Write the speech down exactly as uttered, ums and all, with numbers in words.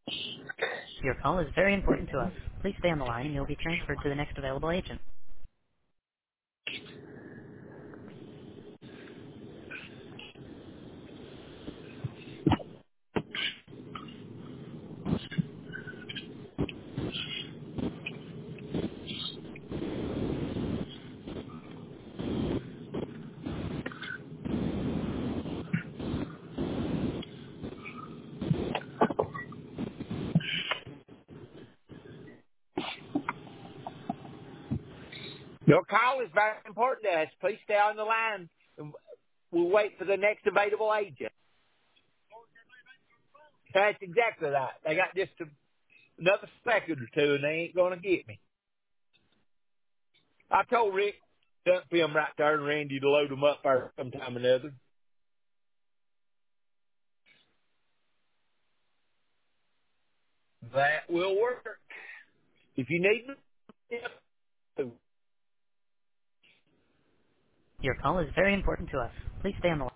Your call is very important to us. Please stay on the line and you'll be transferred to the next available agent. Your call is very important to us. Please stay on the line. and We'll wait for the next available agent. That's exactly right. They got just a, another second or two, and they ain't going to get me. I told Rick, dump him right there, and Randy to load them up there sometime or another. That will work. If you need me, Your call is very important to us. Please stay on the line.